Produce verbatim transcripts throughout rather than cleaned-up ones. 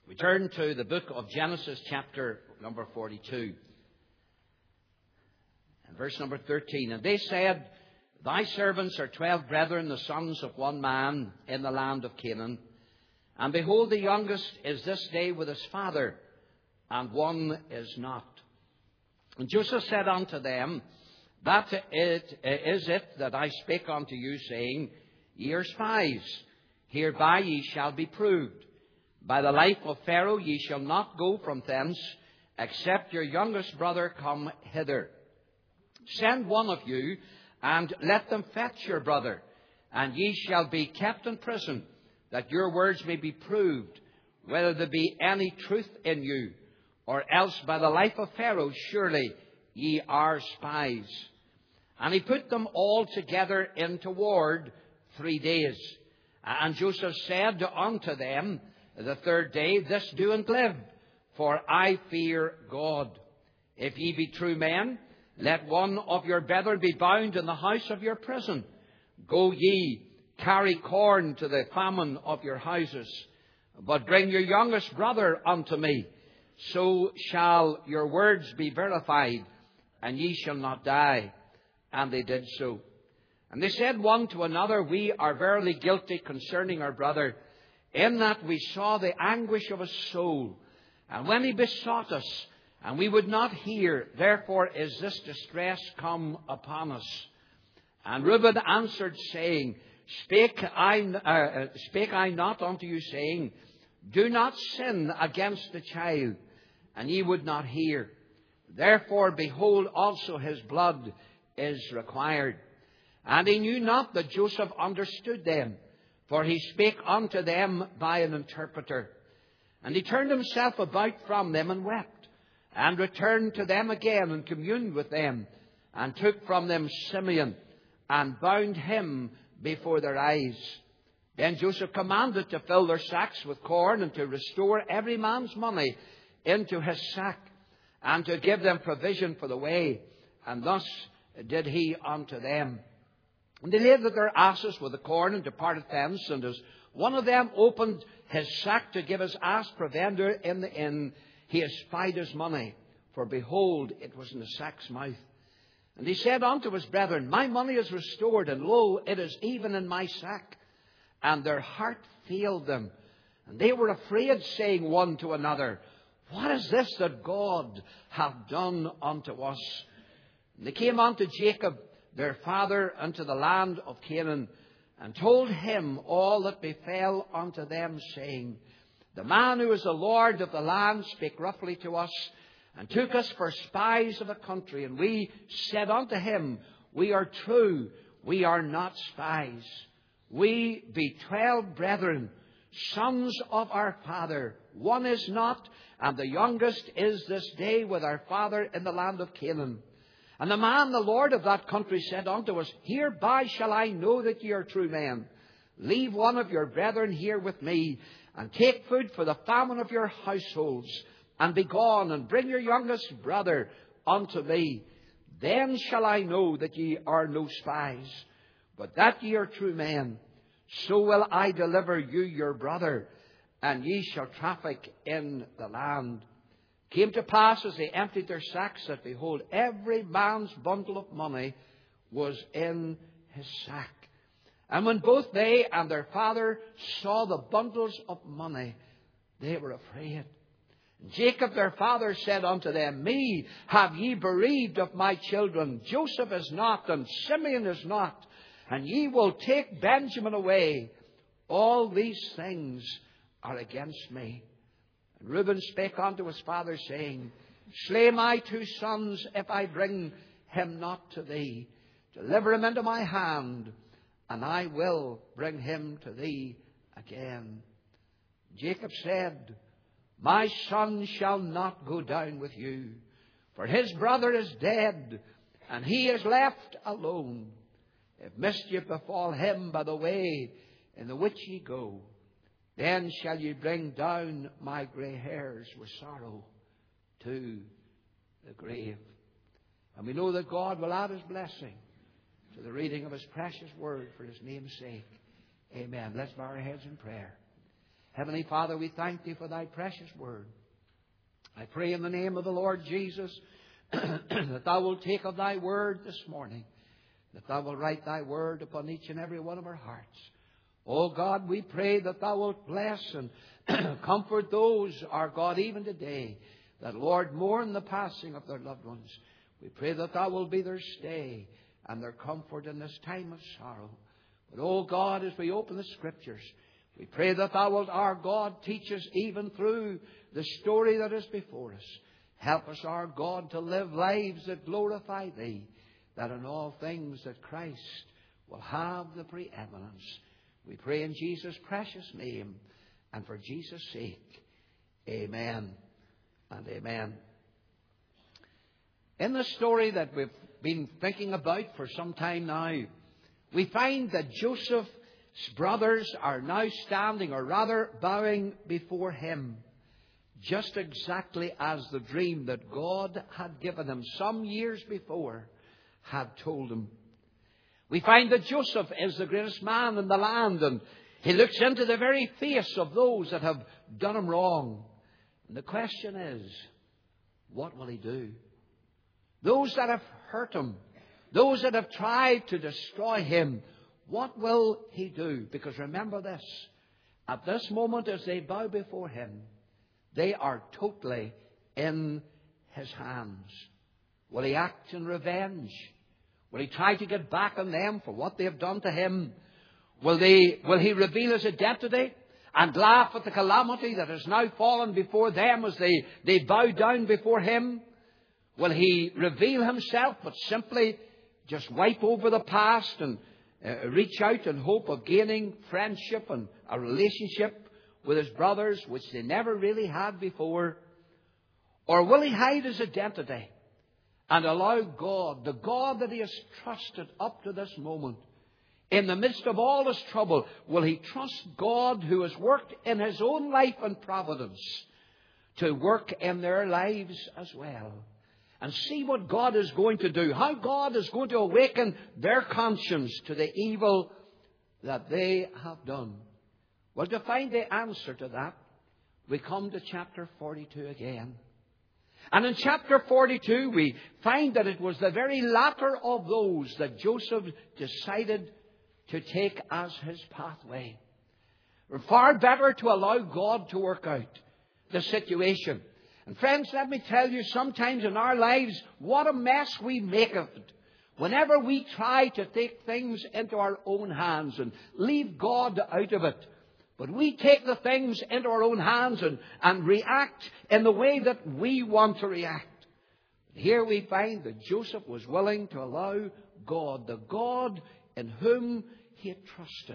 We turn to the book of Genesis, chapter number forty-two, and verse number thirteen. And they said, Thy servants are twelve brethren, the sons of one man in the land of Canaan. And behold, the youngest is this day with his father, and one is not. And Joseph said unto them, That it is it that I spake unto you, saying, Ye are spies, hereby ye shall be proved. By the life of Pharaoh ye shall not go from thence, except your youngest brother come hither. Send one of you, and let them fetch your brother, and ye shall be kept in prison, that your words may be proved, whether there be any truth in you, or else by the life of Pharaoh surely ye are spies. And he put them all together into ward three days. And Joseph said unto them the third day, This do and live, for I fear God. If ye be true men, let one of your brethren be bound in the house of your prison. Go ye, carry corn to the famine of your houses, but bring your youngest brother unto me. So shall your words be verified, and ye shall not die. And they did so. And they said one to another, We are verily guilty concerning our brother, in that we saw the anguish of his soul, and when he besought us, and we would not hear, therefore is this distress come upon us. And Reuben answered, saying, Spake I, uh, spake I not unto you, saying, Do not sin against the child, and ye would not hear. Therefore, behold, also his blood is required. And he knew not that Joseph understood them, for he spake unto them by an interpreter. And he turned himself about from them and wept, and returned to them again and communed with them, and took from them Simeon, and bound him before their eyes. Then Joseph commanded to fill their sacks with corn, and to restore every man's money into his sack, and to give them provision for the way. And thus did he unto them. And they laid their asses with the corn, and departed thence. And as one of them opened his sack to give his ass provender in the inn, he espied his money, for behold, it was in the sack's mouth. And he said unto his brethren, My money is restored, and lo, it is even in my sack. And their heart failed them, and they were afraid, saying one to another, What is this that God hath done unto us? And they came unto Jacob, their father, unto the land of Canaan, and told him all that befell unto them, saying, The man who is the Lord of the land spake roughly to us, and took us for spies of the country. And we said unto him, We are true, we are not spies. We be twelve brethren, sons of our father. One is not, and the youngest is this day with our father in the land of Canaan. And the man, the Lord of that country, said unto us, Hereby shall I know that ye are true men. Leave one of your brethren here with me, and take food for the famine of your households, and be gone, and bring your youngest brother unto me. Then shall I know that ye are no spies, but that ye are true men. So will I deliver you your brother, and ye shall traffic in the land. Came to pass, as they emptied their sacks, that behold, every man's bundle of money was in his sack. And when both they and their father saw the bundles of money, they were afraid. Jacob their father said unto them, Me have ye bereaved of my children. Joseph is not, and Simeon is not, and ye will take Benjamin away. All these things are against me. And Reuben spake unto his father, saying, Slay my two sons, if I bring him not to thee. Deliver him into my hand, and I will bring him to thee again. Jacob said, My son shall not go down with you, for his brother is dead, and he is left alone. If mischief befall him by the way in the which ye go, then shall ye bring down my grey hairs with sorrow to the grave. And we know that God will add his blessing to the reading of his precious word for his name's sake. Amen. Let's bow our heads in prayer. Heavenly Father, we thank Thee for Thy precious word. I pray in the name of the Lord Jesus that Thou wilt take of Thy word this morning, that Thou wilt write Thy word upon each and every one of our hearts. Oh God, we pray that Thou wilt bless and comfort those, our God, even today, that, Lord, mourn the passing of their loved ones. We pray that Thou wilt be their stay and their comfort in this time of sorrow. But, oh God, as we open the Scriptures, we pray that Thou wilt, our God, teach us even through the story that is before us. Help us, our God, to live lives that glorify Thee, that in all things that Christ will have the preeminence. We pray in Jesus' precious name and for Jesus' sake. Amen and amen. In the story that we've been thinking about for some time now, we find that Joseph's brothers are now standing, or rather bowing before him, just exactly as the dream that God had given him some years before had told him. We find that Joseph is the greatest man in the land, and he looks into the very face of those that have done him wrong. And the question is, what will he do? Those that have hurt him, those that have tried to destroy him, what will he do? Because remember this, at this moment as they bow before him, they are totally in his hands. Will he act in revenge? Will he try to get back on them for what they have done to him? Will they, will he reveal his identity and laugh at the calamity that has now fallen before them as they, they bow down before him? Will he reveal himself but simply just wipe over the past and uh, reach out in hope of gaining friendship and a relationship with his brothers, which they never really had before? Or will he hide his identity and allow God, the God that he has trusted up to this moment, in the midst of all his trouble, will he trust God, who has worked in his own life and providence, to work in their lives as well? And see what God is going to do, how God is going to awaken their conscience to the evil that they have done. Well, to find the answer to that, we come to chapter forty-two again. And in chapter forty-two, we find that it was the very latter of those that Joseph decided to take as his pathway. Far better to allow God to work out the situation. And friends, let me tell you, sometimes in our lives, what a mess we make of it. Whenever we try to take things into our own hands and leave God out of it. But we take the things into our own hands and, and react in the way that we want to react. Here we find that Joseph was willing to allow God, the God in whom he had trusted,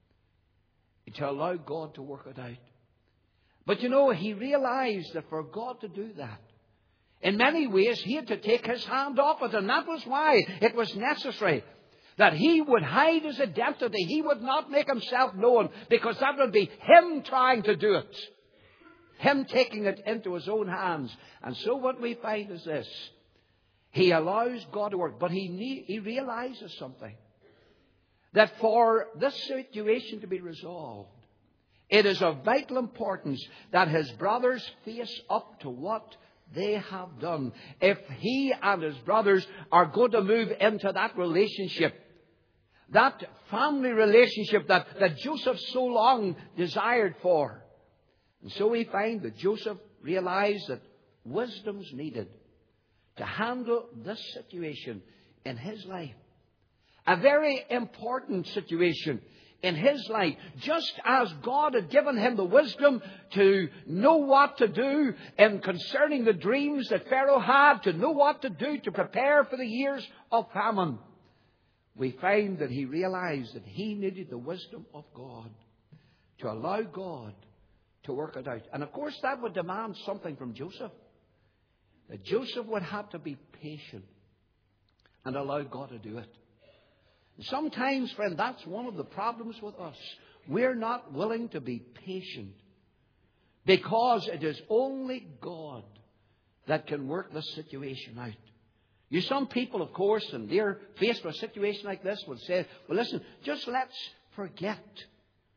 to allow God to work it out. But you know, he realized that for God to do that, in many ways he had to take his hand off it. And that was why it was necessary that he would hide his identity. He would not make himself known, because that would be him trying to do it. Him taking it into his own hands. And so what we find is this. He allows God to work, but he, need, he realizes something. That for this situation to be resolved, it is of vital importance that his brothers face up to what they have done. If he and his brothers are going to move into that relationship, that family relationship that, that Joseph so long desired for. And so we find that Joseph realized that wisdom's needed to handle this situation in his life. A very important situation in his life, just as God had given him the wisdom to know what to do in concerning the dreams that Pharaoh had, to know what to do to prepare for the years of famine. We find that he realized that he needed the wisdom of God to allow God to work it out. And of course that would demand something from Joseph. That Joseph would have to be patient and allow God to do it. Sometimes, friend, that's one of the problems with us. We're not willing to be patient because it is only God that can work this situation out. You, some people, of course, and they're faced with a situation like this, will say, well, listen, just let's forget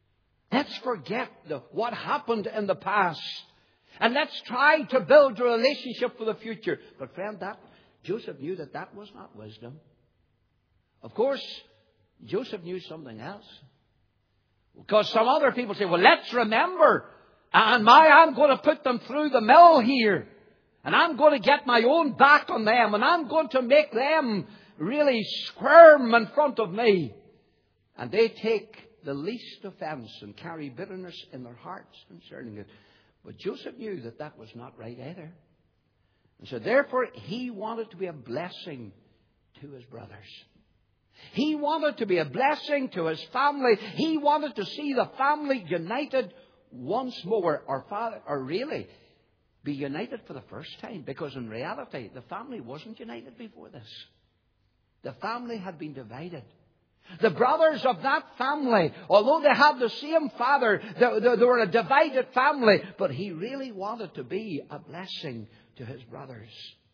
Let's forget the, what happened in the past. And let's try to build a relationship for the future. But friend, that Joseph knew that that was not wisdom. Of course, Joseph knew something else. Because some other people say, well, let's remember. And my, I'm going to put them through the mill here. And I'm going to get my own back on them. And I'm going to make them really squirm in front of me. And they take the least offense and carry bitterness in their hearts concerning it. But Joseph knew that that was not right either. And so therefore he wanted to be a blessing to his brothers. He wanted to be a blessing to his family. He wanted to see the family united once more. Or, father, or really be united for the first time. Because in reality the family wasn't united before this. The family had been divided. The brothers of that family, although they had the same father, they, they, they were a divided family. But he really wanted to be a blessing to his brothers.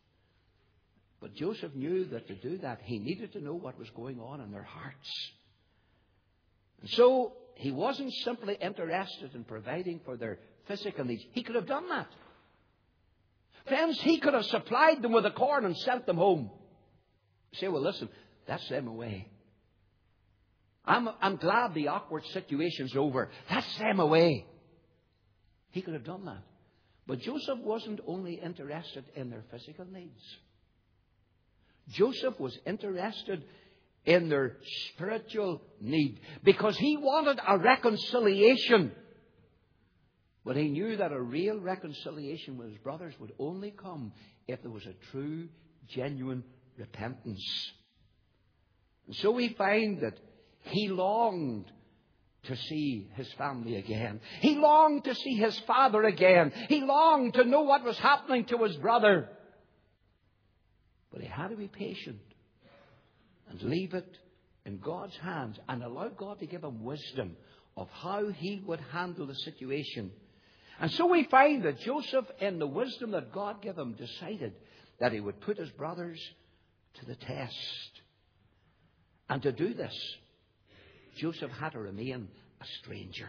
But Joseph knew that to do that, he needed to know what was going on in their hearts. And so he wasn't simply interested in providing for their physical needs. He could have done that. Friends, he could have supplied them with the corn and sent them home. You say, well, listen, that's them away. I'm, I'm glad the awkward situation's over. That's them away. He could have done that. But Joseph wasn't only interested in their physical needs. Joseph was interested in their spiritual need. Because he wanted a reconciliation. But he knew that a real reconciliation with his brothers would only come if there was a true, genuine repentance. And so we find that he longed to see his family again. He longed to see his father again. He longed to know what was happening to his brother. But he had to be patient and leave it in God's hands and allow God to give him wisdom of how he would handle the situation. And so we find that Joseph, in the wisdom that God gave him, decided that he would put his brothers to the test. And to do this, Joseph had to remain a stranger.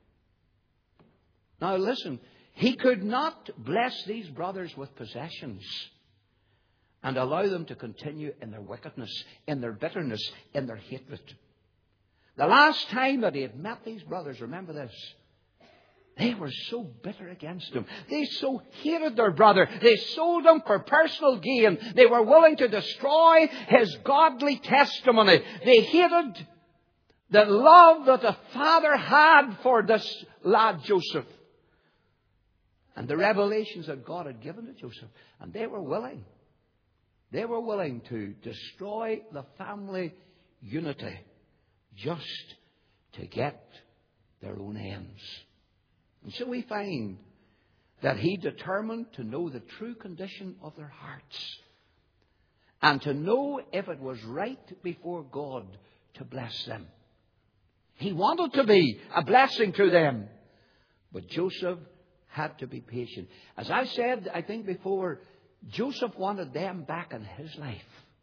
Now listen, he could not bless these brothers with possessions and allow them to continue in their wickedness, in their bitterness, in their hatred. The last time that he had met these brothers, remember this, they were so bitter against him. They so hated their brother. They sold him for personal gain. They were willing to destroy his godly testimony. They hated the love that the father had for this lad Joseph. And the revelations that God had given to Joseph. And they were willing. They were willing to destroy the family unity just to get their own ends. And so we find that he determined to know the true condition of their hearts and to know if it was right before God to bless them. He wanted to be a blessing to them. But Joseph had to be patient. As I said, I think before, Joseph wanted them back in his life.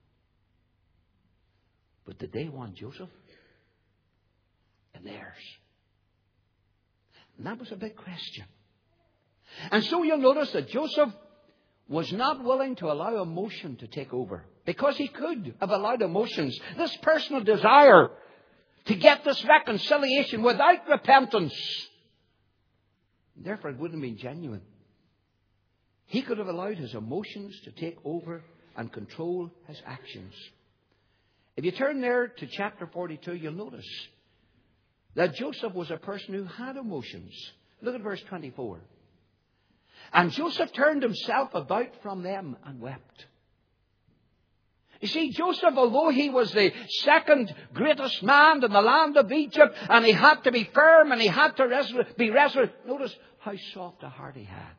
But did they want Joseph in theirs? And that was a big question. And so you'll notice that Joseph was not willing to allow emotion to take over. Because he could have allowed emotions, this personal desire to get this reconciliation without repentance. Therefore, it wouldn't have been genuine. He could have allowed his emotions to take over and control his actions. If you turn there to chapter forty-two, you'll notice that Joseph was a person who had emotions. Look at verse twenty-four. And Joseph turned himself about from them and wept. You see, Joseph, although he was the second greatest man in the land of Egypt, and he had to be firm and he had to resolute, be resolute, notice how soft a heart he had.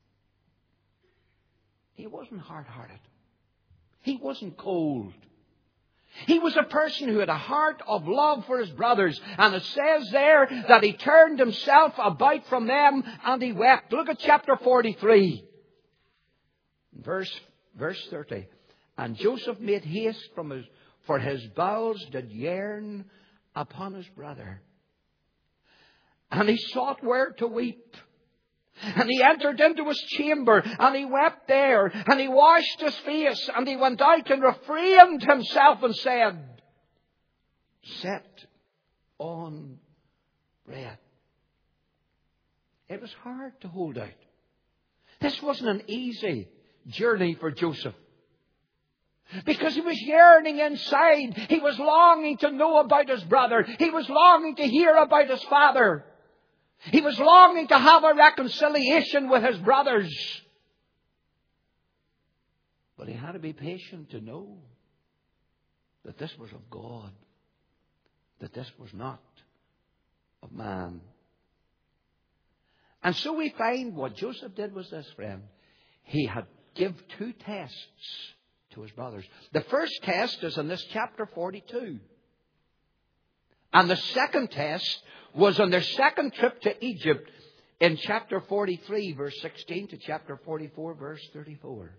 He wasn't hard-hearted. He wasn't cold. He was a person who had a heart of love for his brothers. And it says there that he turned himself about from them and he wept. Look at chapter forty-three. Verse, verse thirty. And Joseph made haste from his, for his bowels did yearn upon his brother. And he sought where to weep. And he entered into his chamber, and he wept there, and he washed his face, and he went out and refrained himself and said, set on bread. It was hard to hold out. This wasn't an easy journey for Joseph. Because he was yearning inside. He was longing to know about his brother. He was longing to hear about his father. He was longing to have a reconciliation with his brothers. But he had to be patient to know that this was of God. That this was not of man. And so we find what Joseph did was this, friend. He had give two tests to his brothers. The first test is in this chapter forty-two. And the second test was on their second trip to Egypt in chapter forty-three, verse sixteen, to chapter forty-four, verse thirty-four.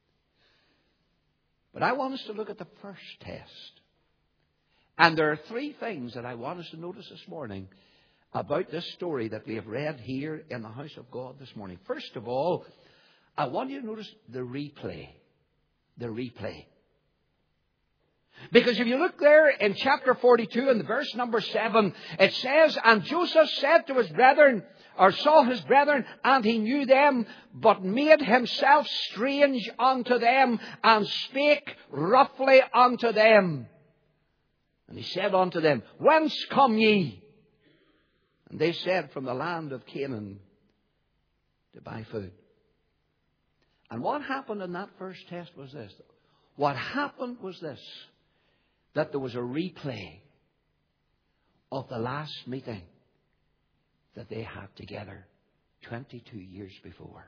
But I want us to look at the first test. And there are three things that I want us to notice this morning about this story that we have read here in the house of God this morning. First of all, I want you to notice the replay. The replay. Because if you look there in chapter forty-two and verse number seven, it says, and Joseph said to his brethren, or saw his brethren, and he knew them, but made himself strange unto them, and spake roughly unto them. And he said unto them, whence come ye? And they said, from the land of Canaan, to buy food. And what happened in that first test was this. What happened was this. That there was a replay of the last meeting that they had together twenty-two years before.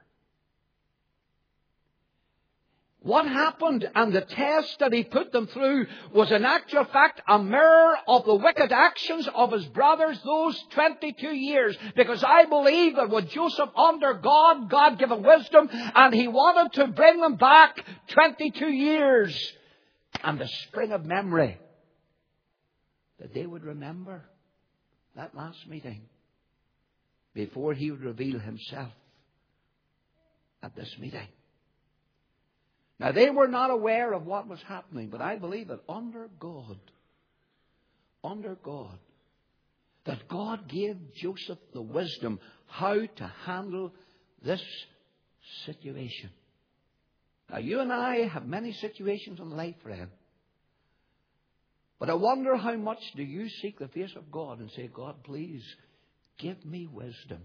What happened and the test that he put them through was in actual fact a mirror of the wicked actions of his brothers those twenty-two years. Because I believe that with Joseph under God, God gave him wisdom, and he wanted to bring them back twenty-two years. And the spring of memory that they would remember that last meeting before he would reveal himself at this meeting. Now, they were not aware of what was happening, but I believe that under God, under God, that God gave Joseph the wisdom how to handle this situation. Now, you and I have many situations in life, friend. But I wonder how much do you seek the face of God and say, God, please give me wisdom.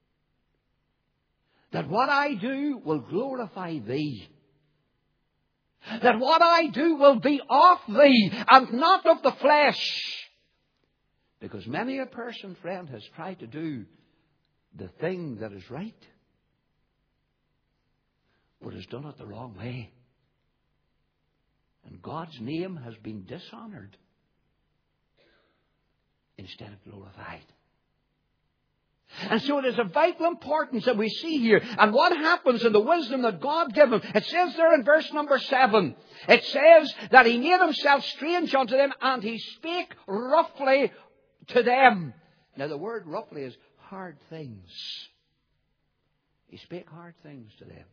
That what I do will glorify Thee. That what I do will be of Thee and not of the flesh. Because many a person, friend, has tried to do the thing that is right, but has done it the wrong way. And God's name has been dishonored instead of glorified. And so it is of vital importance that we see here. And what happens in the wisdom that God gave him? It says there in verse number seven. It says that he made himself strange unto them, and he spake roughly to them. Now the word roughly is hard things. He spake hard things to them.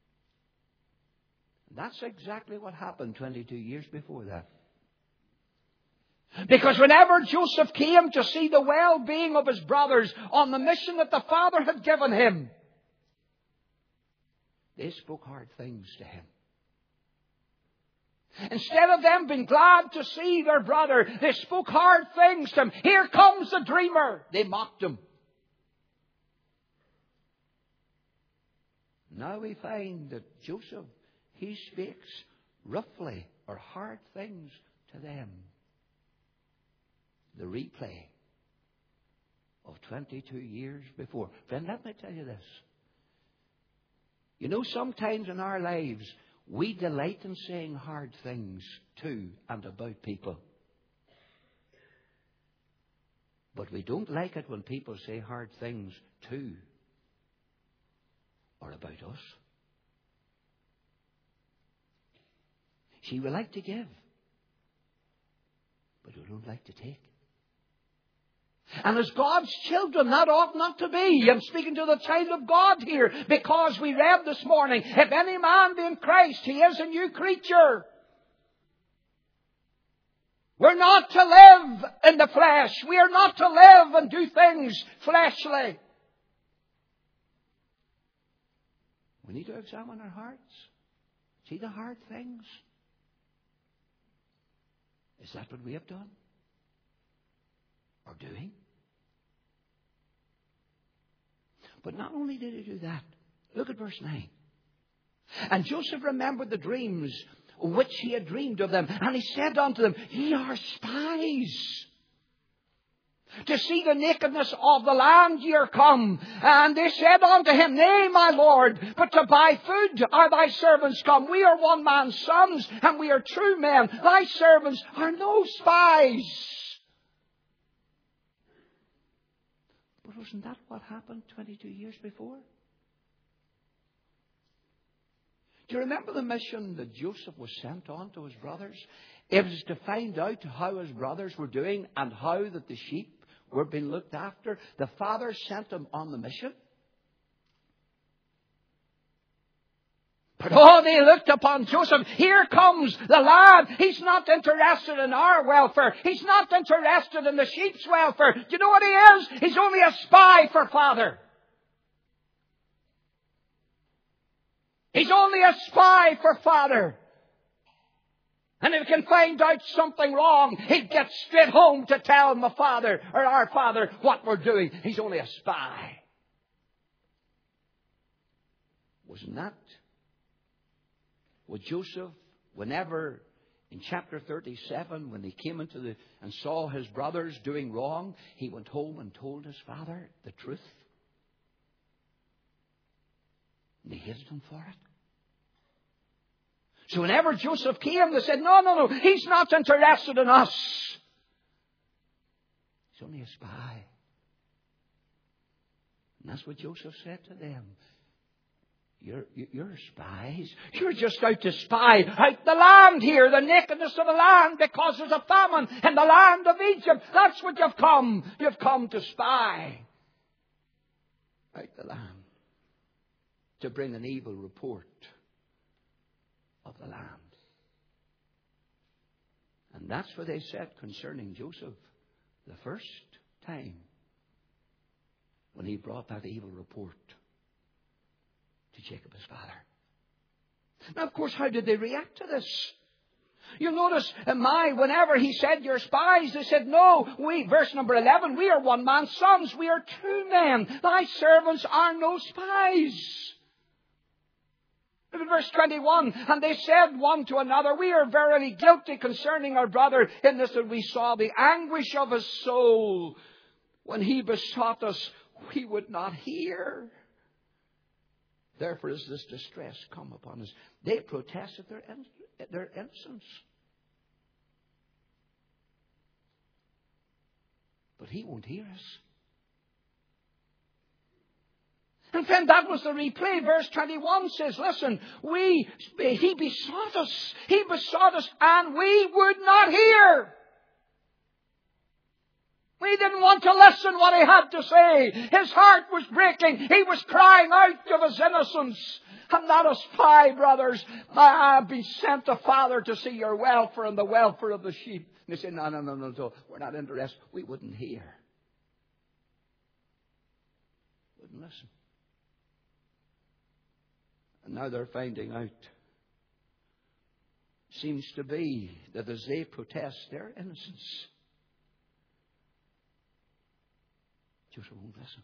That's exactly what happened twenty-two years before that. Because whenever Joseph came to see the well-being of his brothers on the mission that the Father had given him, they spoke hard things to him. Instead of them being glad to see their brother, they spoke hard things to him. Here comes the dreamer. They mocked him. Now we find that Joseph, he speaks roughly or hard things to them. The replay of twenty-two years before. Friend, let me tell you this. You know, sometimes in our lives, we delight in saying hard things to and about people. But we don't like it when people say hard things to or about us. See, we like to give, but we don't like to take. And as God's children, that ought not to be. I'm speaking to the child of God here, because we read this morning, if any man be in Christ, he is a new creature. We're not to live in the flesh. We are not to live and do things fleshly. We need to examine our hearts. See the hard things. Is that what we have done? Or doing? But not only did he do that. Look at verse nine. And Joseph remembered the dreams which he had dreamed of them. And he said unto them, Ye are spies. To see the nakedness of the land ye are come. And they said unto him, Nay, my lord, but to buy food are thy servants come. We are one man's sons, and we are true men. Thy servants are no spies. But wasn't that what happened twenty-two years before? Do you remember the mission that Joseph was sent on to his brothers? It was to find out how his brothers were doing and how that the sheep were being looked after. The father sent him on the mission. But oh, they looked upon Joseph. Here comes the lad. He's not interested in our welfare. He's not interested in the sheep's welfare. Do you know what he is? He's only a spy for father. He's only a spy for father. And if he can find out something wrong, he'd get straight home to tell my father or our father what we're doing. He's only a spy. Wasn't that what Joseph, whenever in chapter thirty-seven, when he came into the and saw his brothers doing wrong, he went home and told his father the truth? And he hated him for it. So whenever Joseph came, they said, no, no, no, he's not interested in us. He's only a spy. And that's what Joseph said to them. You're, you're spies. You're just out to spy out the land here, the nakedness of the land, because there's a famine in the land of Egypt. That's what you've come. You've come to spy out the land, to bring an evil report of the land. And that's what they said concerning Joseph the first time when he brought that evil report to Jacob his father. Now, of course, how did they react to this? You'll notice in my, whenever he said you're spies, they said, no, we, verse number eleven, we are one man's sons. We are two men. Thy servants are no spies. Look at verse twenty-one. And they said one to another, we are verily guilty concerning our brother in this, that we saw the anguish of his soul. When he besought us, we would not hear. Therefore is this distress come upon us. They protested their, their innocence. But he won't hear us. And then that was the replay. Verse twenty-one says, listen, we, he besought us. He besought us and we would not hear. We didn't want to listen what he had to say. His heart was breaking. He was crying out of his innocence. I'm not a spy, brothers. I have been sent to Father to see your welfare and the welfare of the sheep. And they said, no, no, no, no, no. We're not interested. We wouldn't hear. Wouldn't listen. And now they're finding out. Seems to be that as they protest their innocence, Joseph won't listen.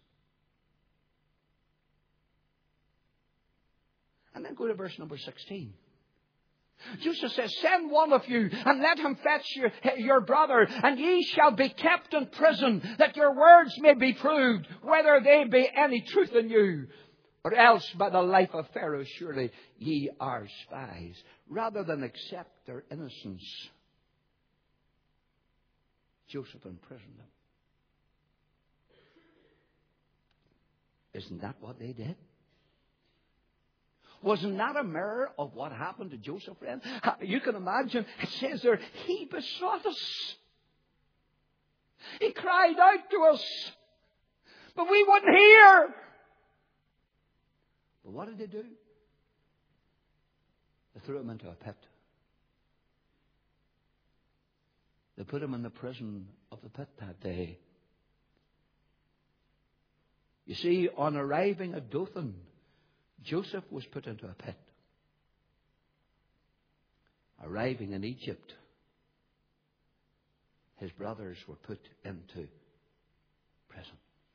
And then go to verse number sixteen. Joseph says, send one of you and let him fetch your, your brother, and ye shall be kept in prison, that your words may be proved, whether they be any truth in you. Or else by the life of Pharaoh, surely ye are spies. Rather than accept their innocence, Joseph imprisoned them. Isn't that what they did? Wasn't that a mirror of what happened to Joseph, friend? You can imagine, it says there, he besought us. He cried out to us, but we wouldn't hear. But what did they do? They threw him into a pit. They put him in the prison of the pit that day. You see, on arriving at Dothan, Joseph was put into a pit. Arriving in Egypt, his brothers were put into prison.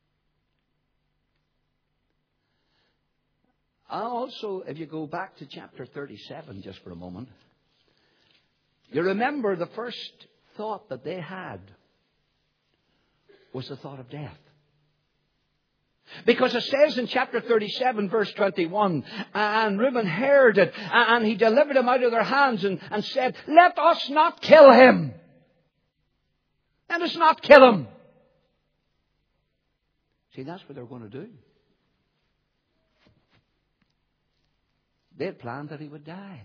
Also, if you go back to chapter thirty-seven just for a moment, you remember the first thought that they had was the thought of death. Because it says in chapter thirty-seven, verse twenty-one, and Reuben heard it, and he delivered him out of their hands and, and said, let us not kill him. Let us not kill him. See, that's what they're going to do. They had planned that he would die.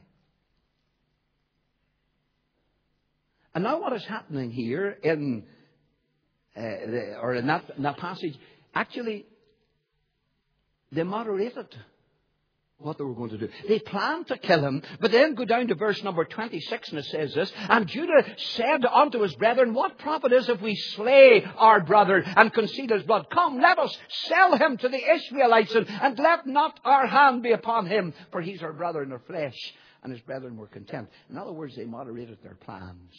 And now what is happening here in, uh, the, or in that, in that passage, actually, they moderated what they were going to do. They planned to kill him, but then go down to verse number twenty-six, and it says this, and Judah said unto his brethren, what profit is if we slay our brother and conceal his blood? Come, let us sell him to the Ishmaelites, and, and let not our hand be upon him, for he's our brother in our flesh. And his brethren were content. In other words, they moderated their plans.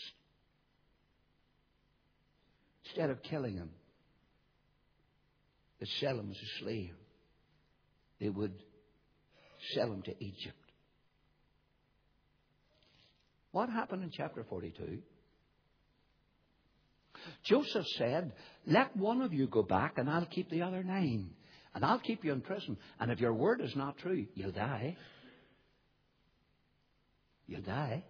Instead of killing him, they'd sell him as a slave. They would sell him to Egypt. What happened in chapter forty-two? Joseph said, let one of you go back and I'll keep the other nine. And I'll keep you in prison. And if your word is not true, you'll die. You'll die.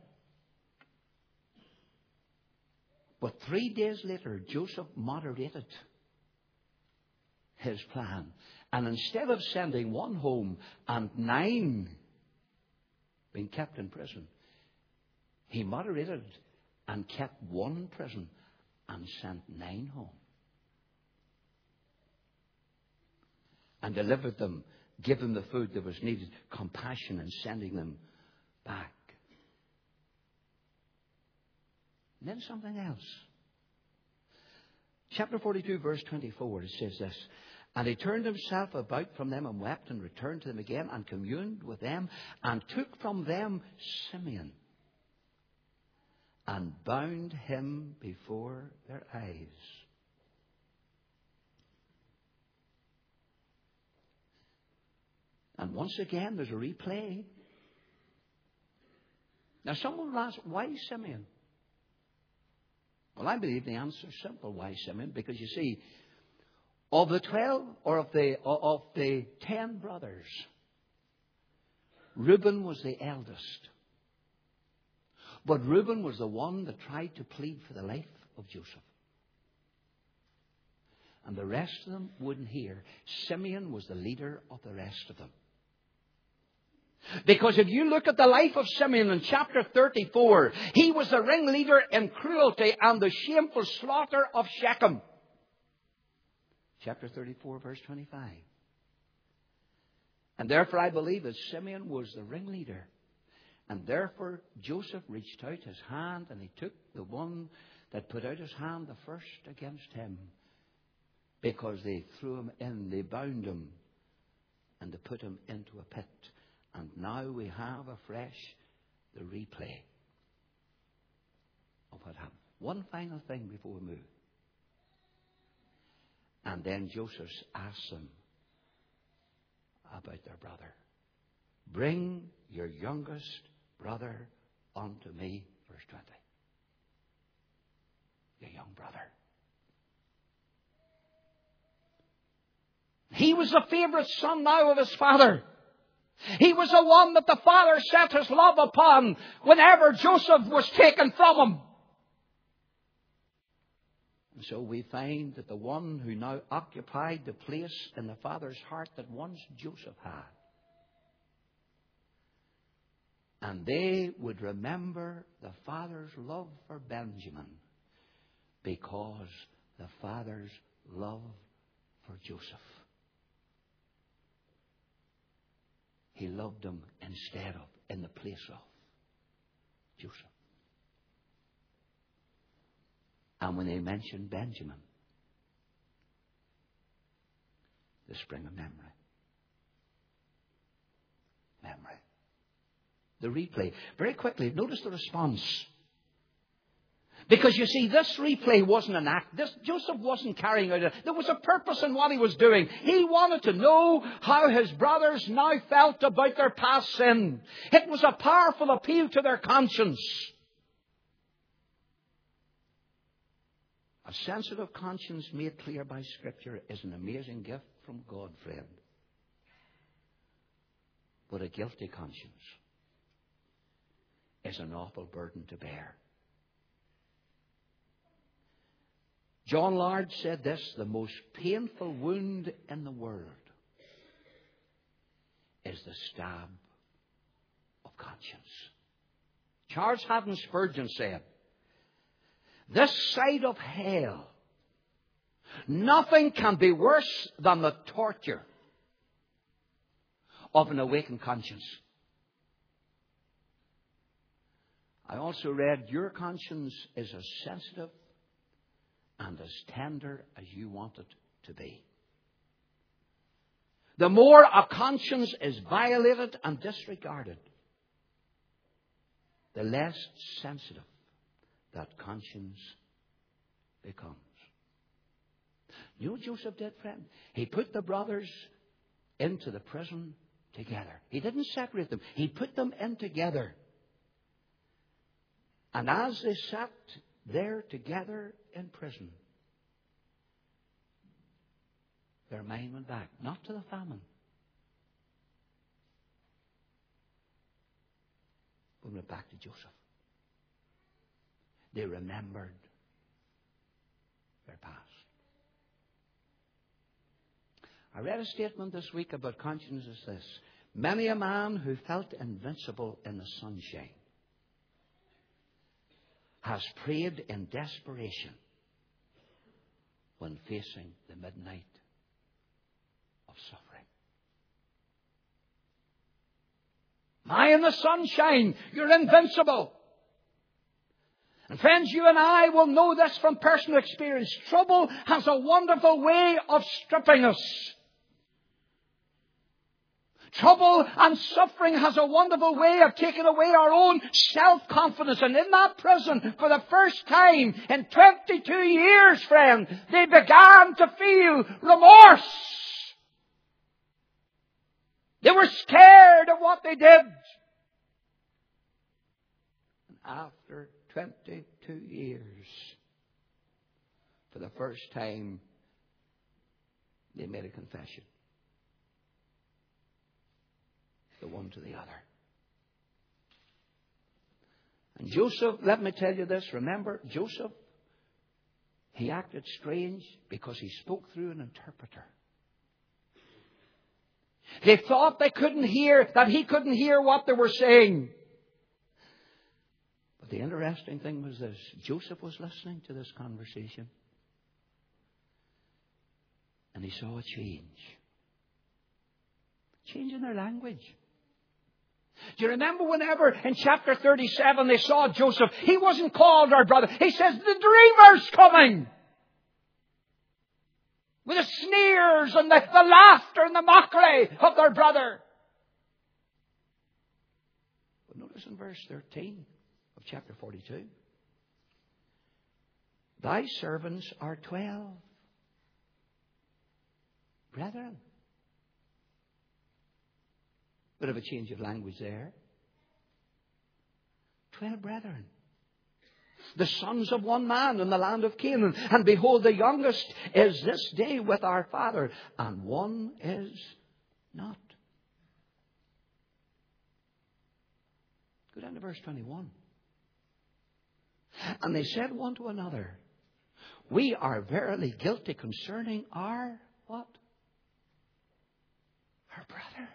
But three days later, Joseph moderated his plan. And instead of sending one home and nine being kept in prison, he moderated and kept one in prison and sent nine home. And delivered them, gave them the food that was needed, compassion in sending them back. And then something else. Chapter forty-two, verse twenty-four, it says this, and he turned himself about from them and wept, and returned to them again and communed with them, and took from them Simeon and bound him before their eyes. And once again, there's a replay. Now, someone will ask, why Simeon? Well, I believe the answer is simple. Why Simeon? Because you see, of the twelve, or of the of the ten brothers, Reuben was the eldest. But Reuben was the one that tried to plead for the life of Joseph. And the rest of them wouldn't hear. Simeon was the leader of the rest of them. Because if you look at the life of Simeon in chapter thirty-four, he was the ringleader in cruelty and the shameful slaughter of Shechem. Chapter thirty-four, verse twenty-five. And therefore I believe that Simeon was the ringleader. And therefore Joseph reached out his hand and he took the one that put out his hand the first against him. Because they threw him in, they bound him, and they put him into a pit. And now we have afresh the replay of what happened. One final thing before we move. And then Joseph asks them about their brother. Bring your youngest brother unto me. Verse twenty. Your young brother. He was the favourite son now of his father. He was the one that the father set his love upon whenever Joseph was taken from him. And so we find that the one who now occupied the place in the father's heart that once Joseph had. And they would remember the father's love for Benjamin because the Father's love for Joseph. He loved him instead of, in the place of, Joseph. And when they mentioned Benjamin, the spring of memory. Memory. The replay. Very quickly, notice the response. Because you see, this replay wasn't an act. This, Joseph wasn't carrying out a... There was a purpose in what he was doing. He wanted to know how his brothers now felt about their past sin. It was a powerful appeal to their conscience. A sensitive conscience made clear by Scripture is an amazing gift from God, friend. But a guilty conscience is an awful burden to bear. John Lard said this: the most painful wound in the world is the stab of conscience. Charles Haddon Spurgeon said, this side of hell, nothing can be worse than the torture of an awakened conscience. I also read, your conscience is as sensitive and as tender as you want it to be. The more a conscience is violated and disregarded, the less sensitive that conscience becomes. You know what Joseph did, friend? He put the brothers into the prison together. He didn't separate them. He put them in together. And as they sat there together in prison, their mind went back, not to the famine, but went back to Joseph. They remembered their past. I read a statement this week about conscience as this: many a man who felt invincible in the sunshine has prayed in desperation when facing the midnight of suffering. My, in the sunshine, you're invincible. And friends, you and I will know this from personal experience. Trouble has a wonderful way of stripping us. Trouble and suffering has a wonderful way of taking away our own self-confidence. And in that prison, for the first time in twenty-two years, friend, they began to feel remorse. They were scared of what they did. And after twenty-two years, for the first time, they made a confession. The one to the other. And Joseph, let me tell you this, remember, Joseph, he acted strange because he spoke through an interpreter. They thought they couldn't hear, that he couldn't hear what they were saying. But the interesting thing was this: Joseph was listening to this conversation, and he saw a change. Change in their language. Do you remember whenever in chapter thirty-seven they saw Joseph? He wasn't called our brother. He says, the dreamer's coming. With the sneers and the, the laughter and the mockery of their brother. But notice in verse thirteen of chapter forty-two. Thy servants are twelve brethren. Bit of a change of language there. Twelve brethren. The sons of one man in the land of Canaan. And behold, the youngest is this day with our father, and one is not. Go down to verse twenty-one. And they said one to another, we are verily guilty concerning our what? Our brother.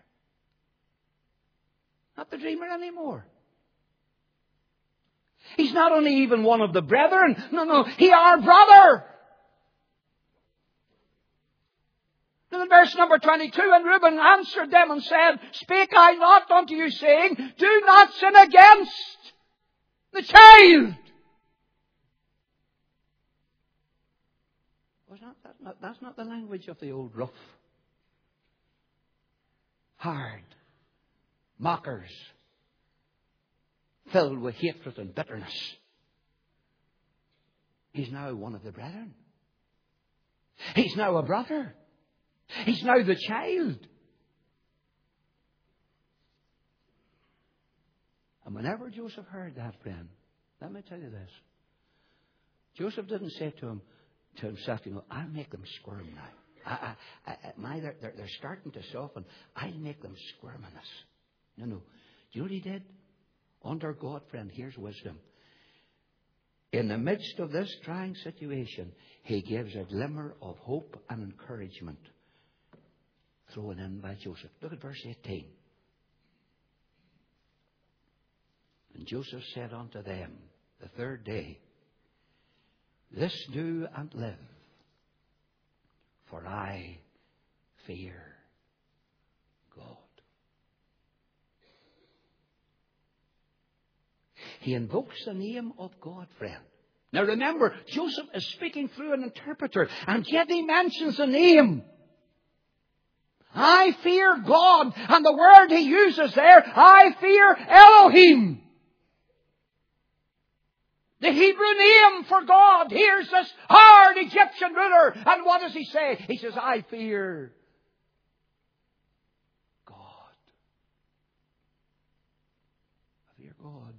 Not the dreamer anymore. He's not only even one of the brethren. No, no, he our brother. And in verse number twenty-two, and Reuben answered them and said, Spake I not unto you, saying, Do not sin against the child. Was not, that not, that's not the language of the old rough, hard mockers, filled with hatred and bitterness. He's now one of the brethren. He's now a brother. He's now the child. And whenever Joseph heard that, friend, let me tell you this. Joseph didn't say to him, to himself, you know, I'll make them squirm now. I, I, I, my, they're, they're starting to soften. I'll make them squirm in this. No, no. Do you know what he did? Under God, friend, here's wisdom. In the midst of this trying situation, he gives a glimmer of hope and encouragement thrown in by Joseph. Look at verse eighteen. And Joseph said unto them the third day, This do and live, for I fear God. He invokes the name of God, friend. Now remember, Joseph is speaking through an interpreter, and yet he mentions the name. I fear God. And the word he uses there, I fear Elohim. The Hebrew name for God. Here's this hard Egyptian ruler. And what does he say? He says, I fear God. I fear God.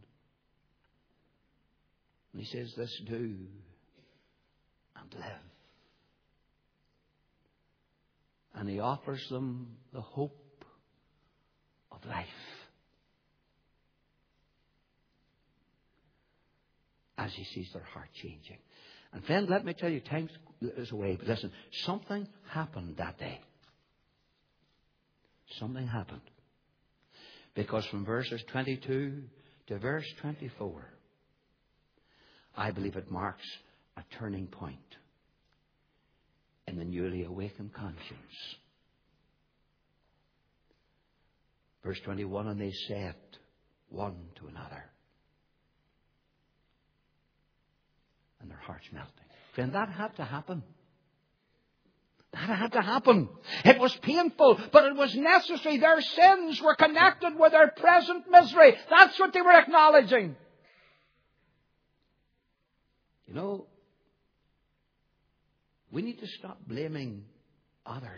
And he says, this do and live. And he offers them the hope of life. As he sees their heart changing. And friend, let me tell you, time is away, but listen, something happened that day. Something happened. Because from verses twenty-two to verse twenty-four, I believe it marks a turning point in the newly awakened conscience. Verse twenty-one, and they said one to another, and their hearts melting. Friend, that had to happen. That had to happen. It was painful, but it was necessary. Their sins were connected with their present misery. That's what they were acknowledging. You know, we need to stop blaming others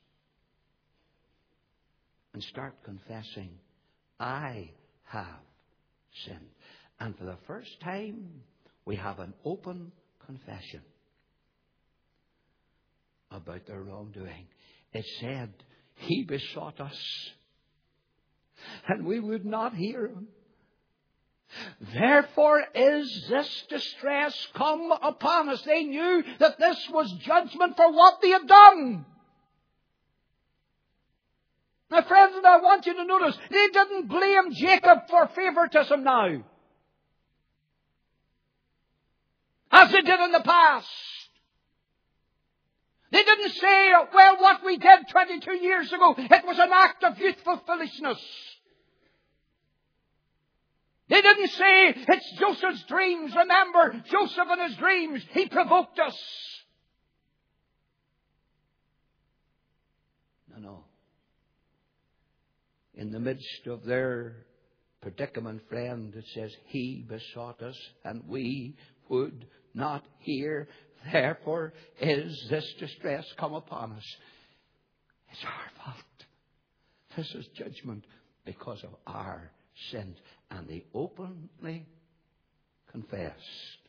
and start confessing, I have sinned. And for the first time, we have an open confession about their wrongdoing. It said, he besought us, and we would not hear him. Therefore is this distress come upon us. They knew that this was judgment for what they had done. Now, friends, and I want you to notice, they didn't blame Jacob for favoritism now, as they did in the past. They didn't say, well, what we did twenty-two years ago, it was an act of youthful foolishness. They didn't say, it's Joseph's dreams. Remember, Joseph and his dreams, he provoked us. No, no. In the midst of their predicament, friend, it says, he besought us, and we would not hear. Therefore is this distress come upon us. It's our fault. This is judgment because of our sins. And they openly confessed,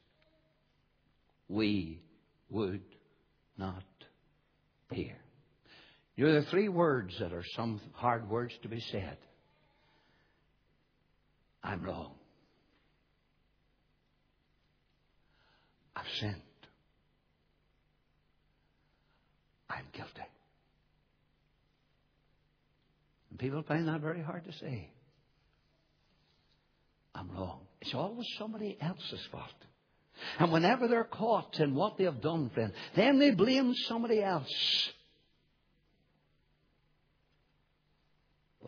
we would not hear. You know, the three words that are some hard words to be said. I'm wrong. I've sinned. I'm guilty. And people find that very hard to say. I'm wrong. It's always somebody else's fault. And whenever they're caught in what they have done, friend, then they blame somebody else.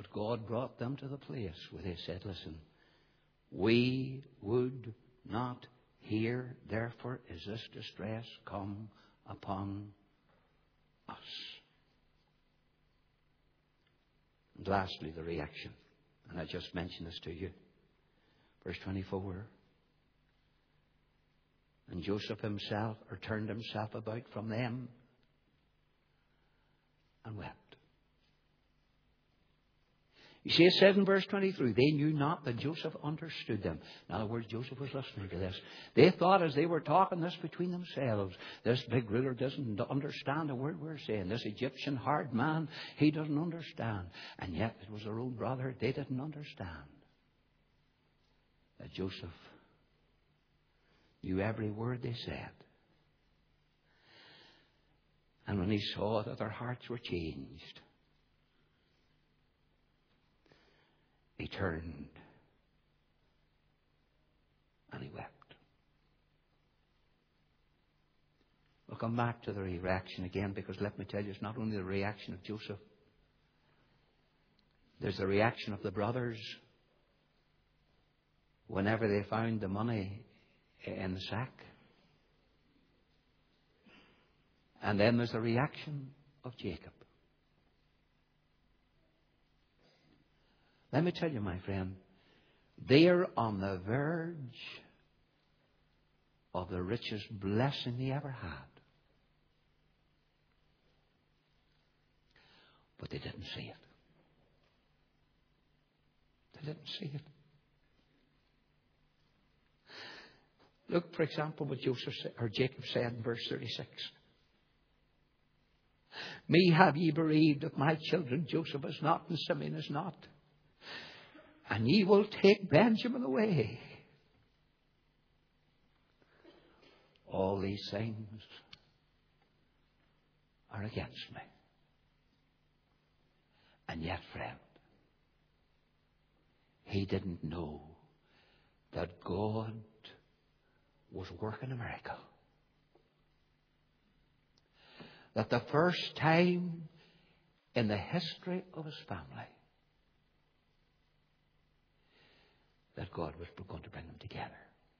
But God brought them to the place where they said, listen, we would not hear, therefore is this distress come upon us. And lastly, the reaction. And I just mentioned this to you. Verse twenty-four. And Joseph himself, or turned himself about from them and wept. You see, it says in verse twenty-three, they knew not that Joseph understood them. In other words, Joseph was listening to this. They thought as they were talking this between themselves, this big ruler doesn't understand a word we're saying. This Egyptian hard man, he doesn't understand. And yet it was their own brother. They didn't understand that Joseph knew every word they said. And when he saw that their hearts were changed, he turned and he wept. We'll come back to the reaction again, because let me tell you, it's not only the reaction of Joseph. There's the reaction of the brothers whenever they found the money in the sack. And then there's the reaction of Jacob. Let me tell you, my friend, they're on the verge of the richest blessing they ever had. But they didn't see it. They didn't see it. Look, for example, what Joseph said, or Jacob said in verse thirty-six. Me have ye bereaved of my children. Joseph is not, and Simeon is not. And ye will take Benjamin away. All these things are against me. And yet, friend, he didn't know that God was working a miracle. That the first time in the history of his family, that God was going to bring them together.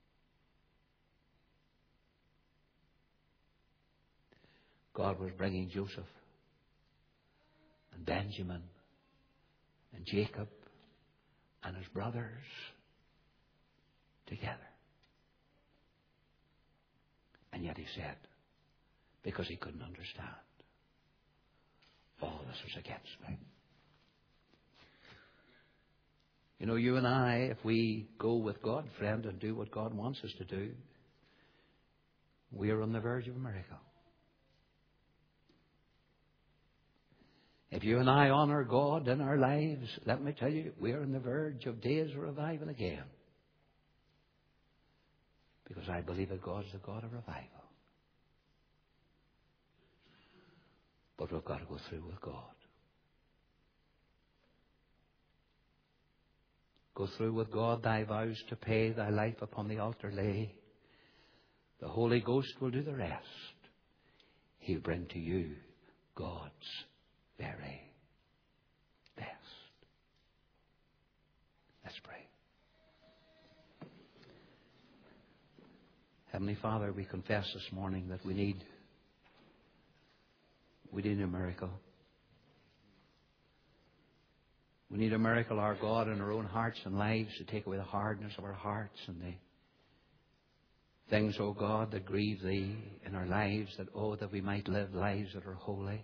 God was bringing Joseph and Benjamin and Jacob and his brothers together. And yet he said, because he couldn't understand, all this was against me. You know, you and I, if we go with God, friend, and do what God wants us to do, we are on the verge of a miracle. If you and I honour God in our lives, let me tell you, we are on the verge of days of revival again. Because I believe that God's the God of revival. But we've got to go through with God. Go through with God, thy vows to pay, thy life upon the altar lay. The Holy Ghost will do the rest. He'll bring to you God's very best. Let's pray. Heavenly Father, we confess this morning that we need, we need a miracle. We need a miracle, our God, in our own hearts and lives to take away the hardness of our hearts and the things, oh God, that grieve Thee in our lives, that, oh, that we might live lives that are holy.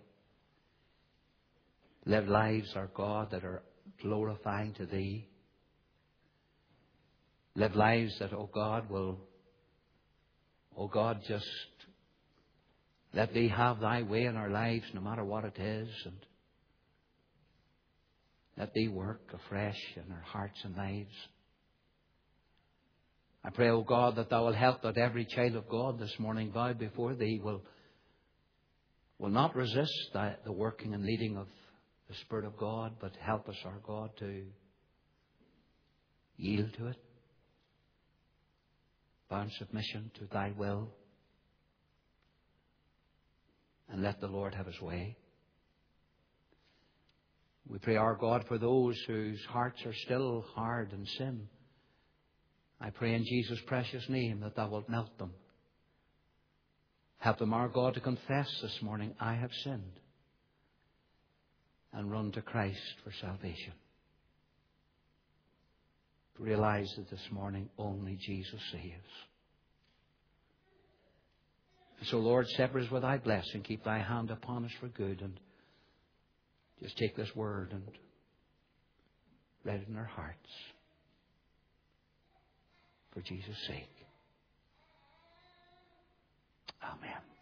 Live lives, our God, that are glorifying to Thee. Live lives that, oh God, will, oh God, just let Thee have Thy way in our lives no matter what it is, and let Thee work afresh in our hearts and lives. I pray, O God, that Thou will help that every child of God this morning bowed before Thee will, will not resist the, the working and leading of the Spirit of God, but help us, our God, to yield to it, bow in submission to Thy will, and let the Lord have His way. We pray, our God, for those whose hearts are still hard in sin. I pray in Jesus' precious name that Thou wilt melt them. Help them, our God, to confess this morning, I have sinned, and run to Christ for salvation. Realize that this morning only Jesus saves. So, Lord, separate us with Thy blessing. Keep Thy hand upon us for good. And just take this word and read it in our hearts. For Jesus' sake. Amen.